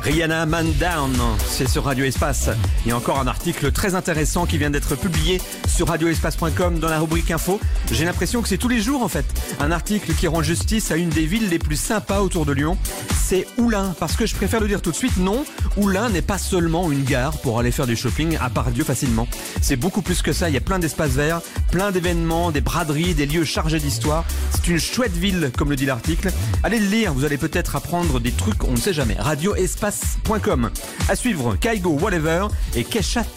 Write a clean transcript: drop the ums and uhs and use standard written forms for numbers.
Rihanna Man Down, c'est sur Radio Espace. Il y a encore un article très intéressant qui vient d'être publié sur radioespace.com dans la rubrique info. J'ai l'impression que c'est tous les jours en fait. Un article qui rend justice à une des villes les plus sympas autour de Lyon. C'est Oullins, parce que je préfère le dire tout de suite, non, Oullins n'est pas seulement une gare pour aller faire du shopping à Part-Dieu facilement. C'est beaucoup plus que ça, il y a plein d'espaces verts, plein d'événements, des braderies, des lieux chargés d'histoire. C'est une chouette ville, comme le dit l'article. Allez le lire, vous allez peut-être apprendre des trucs, on ne sait jamais. radioespace.com. À suivre, Kaigo Whatever et Kesha